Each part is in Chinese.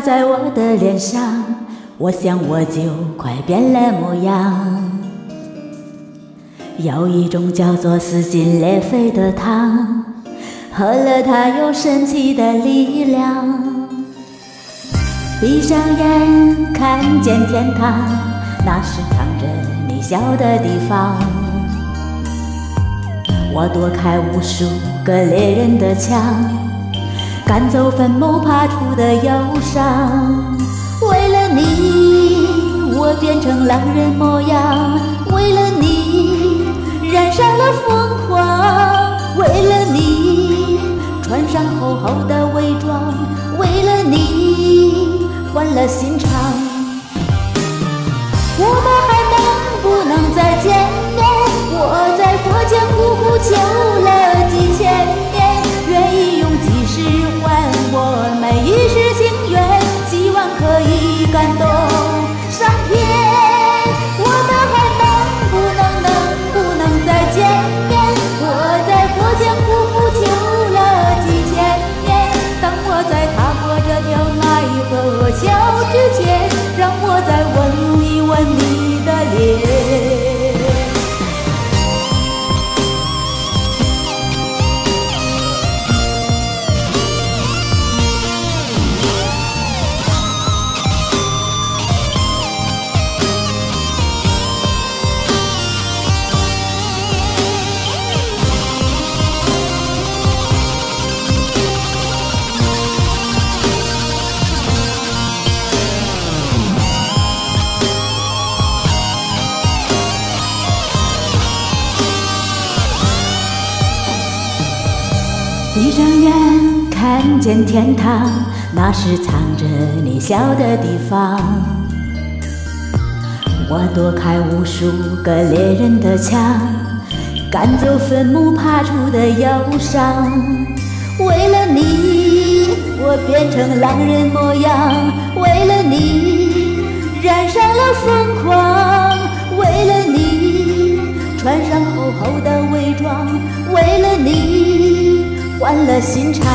在我的脸上，我想我就快变了模样。有一种叫做撕心裂肺的糖，喝了它有神奇的力量。闭上眼看见天堂，那是藏着你笑的地方。我躲开无数个猎人的枪，赶走坟墓爬出的忧伤。为了你，我变成狼人模样；为了你，染上了疯狂；为了你，穿上厚厚的伪装；为了你，换了心肠。我们还能不能再见面？我在佛前苦苦求了几千年，愿意用几世还我每一世情缘，希望可以感动上天。我们还能不能再见面？我在佛前苦苦求了几千年，当我在踏过这条奈何桥之前，让我再吻一吻你的脸。闭上眼看见天堂，那是藏着你笑的地方。我躲开无数个猎人的枪，赶走坟墓爬出的忧伤。为了你，我变成狼人模样；为了你，染上了疯狂；为了你，穿上厚厚的伪装；为了你，换了心肠。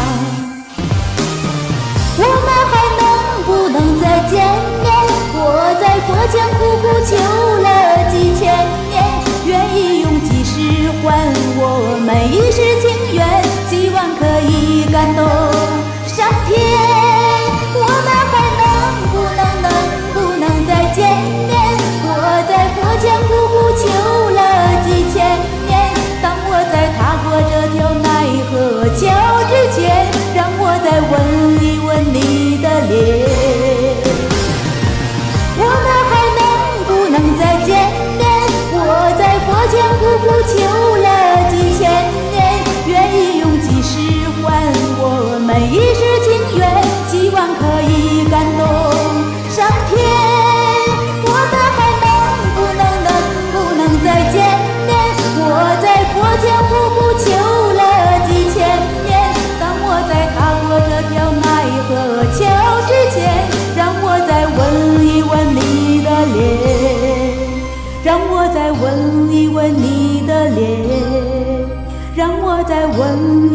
我们还能不能再见面？我在佛前苦苦求了几千年，愿意用几世还我每一世情缘，希望可以感动上天。我们还能不能再见面？我在佛前苦苦求了几千年，当我在踏过这条奈何桥之前，让我再吻一吻你的脸。我们还能不能再见面？我在佛前苦苦求了几千年，愿意用几世还我每一世情缘，希望可以感动上天。我们还能不能再见面？我在佛前苦苦求了几千年，当我在踏过这条奈何桥之前，让我再吻一吻你的脸，让我再吻一吻你的脸，让我再吻